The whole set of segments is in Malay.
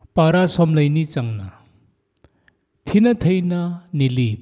para somlai ni changna thina theina nilip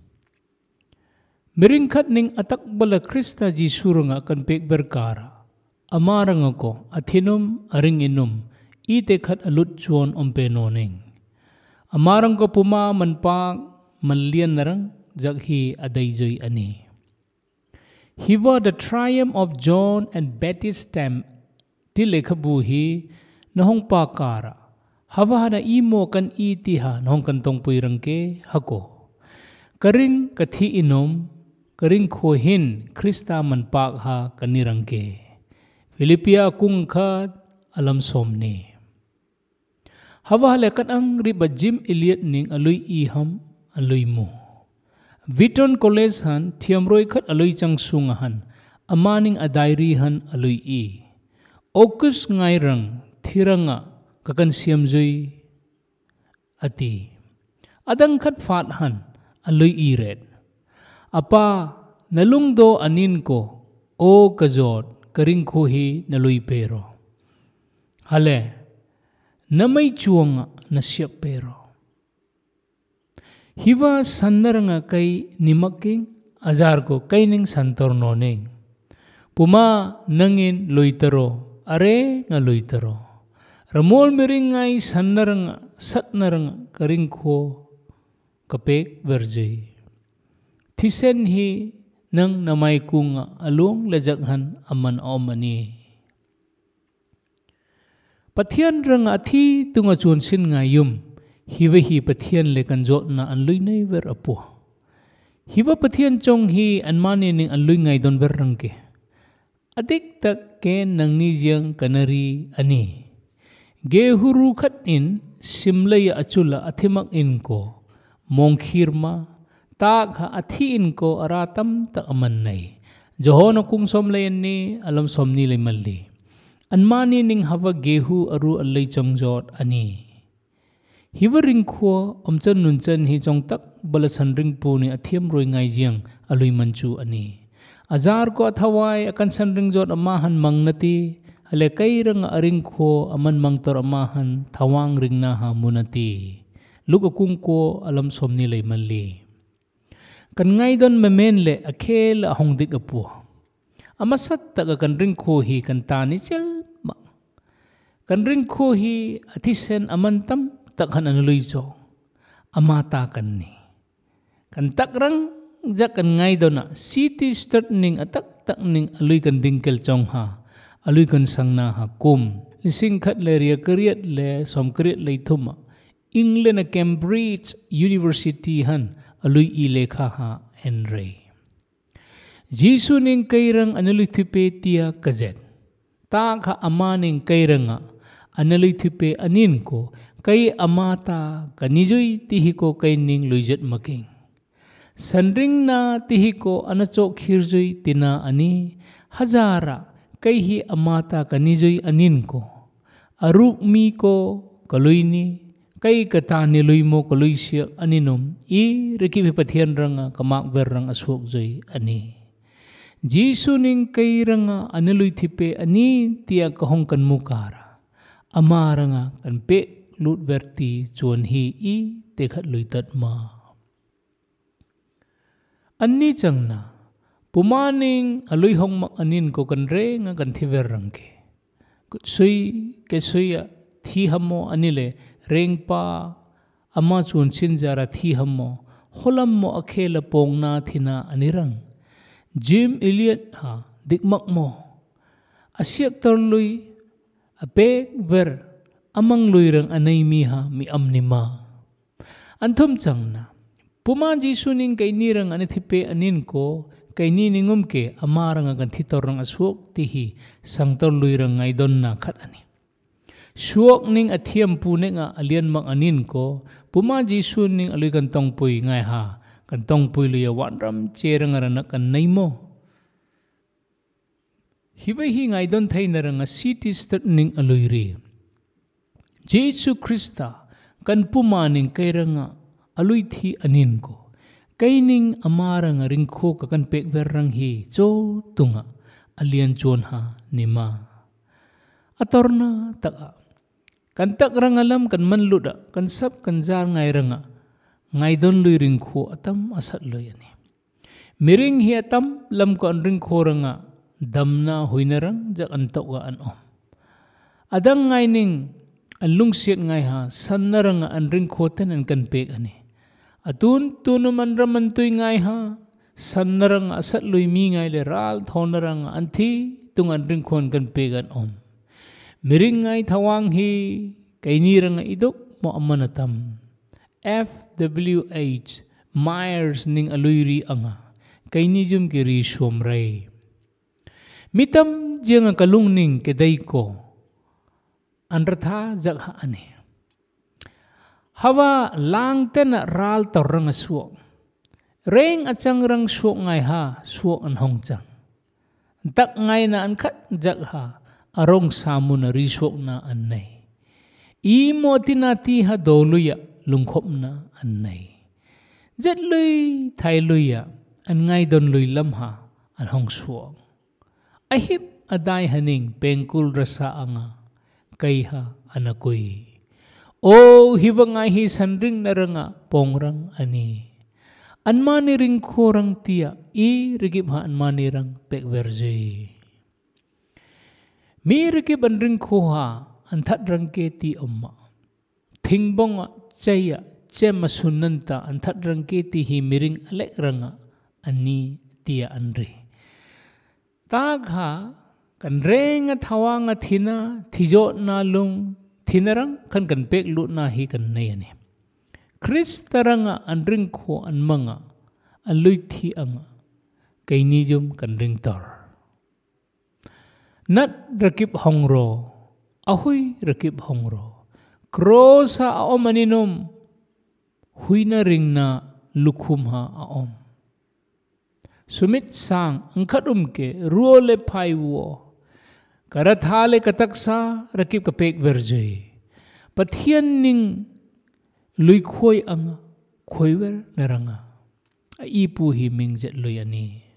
miring khat ning atak bala Krista Jisu ranga kan pek berkara amaranga ko athinum aring inum ite khat alut chuan ompe noning amarang ko puma manpak manlian narang jaghi adaijoi ani hiwa the triumph of John and Betty's stamp tilekhabu hi nahong pakara hawa na imo kan itiha nahong kan tongpui rangke hako karing kathi inom karing khohin Krista manpak ha kanirangke Filipia kung khat alam somni hawa lekat ang ribajim iliat ning alui iham alui mu Viton College han thiamroi khat alui changsungahan amaning adairi han alui i Okus ngairang thiranga kakan siamjui ati adang khat fat han alui i red apa nalungdo anin ko o kajot karing khohi nalui pero hale namay chuanga nasyap pero hiwa sannaranga kay nimaking azar ko kaining santor noning puma nangin loitaro are nga loitaro ramol miring ngay sannaranga satnaranga karing kho kapek verjay tisen hi nang namay kunga alung lajaghan aman omani pathian rang athi tunga chun sin ngayum hiwa hi pathian le kanjot na anlui nei ver apo hiwa pathian chong hi anmani ning anlui ngai don ver rangke adik tak ken nang ni jang kanari ani gehuru khat in simlaya achula athimak in ko mongkhirma tak ha athi in ko aratam ta aman nai johona kung somlayan ni alam somni le malli anmani ning hawa gehu aru allai changjot ani hiwa ringkho omchan nunchan hi chongtak balasan ringpu ni athiam roi ngai jiang alui manchu ani azar ko athawai akan san ringjot amahan mangnati ale kairang aringkho aman mangtor amahan thawang ringna ha munati luka kungko alam somni le malli kan ngai don memen le akhel ahong dik apu amasat tak kan ringkho hi kan tani chel ma kan ringkho hi athisen amantam takhan anului cho amata kan ni kan takrang jak kan ngai dona city start ning atak tak ning alui kan dingkel chong ha alui kan sangna ha kum lising khat le ria kriat le som kriat le thuma England a Cambridge University han alui i lekha ha enre Jisu ning kairang anului thipe tia kazet ta kha amaning kairanga anului thipe anin ko kai amata kanijui tihiko kaining luijat making sanring na tihiko anachok khirjui tina ani hazara kai hi amata kanijui anin ko aruk mi ko kaluini kai kata ni luimo kaluisia aninum i reki pathian ranga kamak ver rang asuk joi ani Jisu ning kai ranga anului thipe ani tia kahong kan mukara amaranga kan pe lut verti chuan hi i tekhat luitat ma anni changna pumaning alui hongmak anin ko kan re nga kan thiver rangke sui ke suya thi hamo anile rengpa ama chun sinjara thi hamo holam mo akhela pongna thina anirang Jim Elliot ha dikmak mo asiak torlui apek ver amang luirang anay miha mi amnima anthum changna puma Jisu ning kay nirang anithipe anin ko kay niningum ke amarang agan thitorang asuk tihi sangtor luirang ngay don na khat ani suok ning athiam pune nga alian mak anin ko puma Jisu ning alui kan tongpui ngai ha kan tongpui luya wanram cherang aranak kan naimo hiwa hi ngai don thainarang a city start ning alui ri Jesu Krista kan pumaning kairanga alui thi anin ko kaining amaranga ringkho ka kan pek verrang hi cho tunga alian chon ha nima atorna taka kan tak rangalam kan manluda kan sab kan jar ngai ranga ngai don lui ring kho atam asat lui ani miring hi atam lam ko an ring kho ranga damna huinarang jak an tok ga an om adang ngai ning an lung siat ngai ha sannaranga an ring kho ten an kan pek ani atun tunuman ramantui ngai ha sannarang asat lui mi ngai le ral thonarang anthi tung an ring khon kan pek an om miring ngai thawang hi kainirang idok mo amanatam FWH Myers ning aluiri anga kainijum ki ri somrai mitam jeng kalung ning kedai ko anratha jagha ani hawa lang ten ral torang suok reng achang rang suok ngai ha suok an hongchang tak ngai na an khat jagha arong samun risok na annay imo tinati ha doluya lungkhop na annay jet lui thai luya an ngai don lui lam ha an hong suok ahip adai haning pengkul rasa anga kai ha anakui o hiwangai hi sanring naranga pongrang ani anmani ring khorang tia I rigip ha anmani rang pekverje mi riki bandring koha anthat rangke ti amma thingbonga chaya chema sunanta anthat rangke ti hi miring alek ranga ani tia anri tagha kan renga thawanga thina thijo na lung thinarang kan pek lu na hi kan nei ani kristaranga andring kho anmanga alui thi anga kainijum kan ring tor nat rakip hongro ahui rakip hongro krosa aom aninum huina ringna lukhum ha aom sumit sang angkhatum ke ruole phaiwo karathale kataksa rakip kapek verje pathian ning lui khoi anga khoiwer naranga ipu hi mingjet lui ani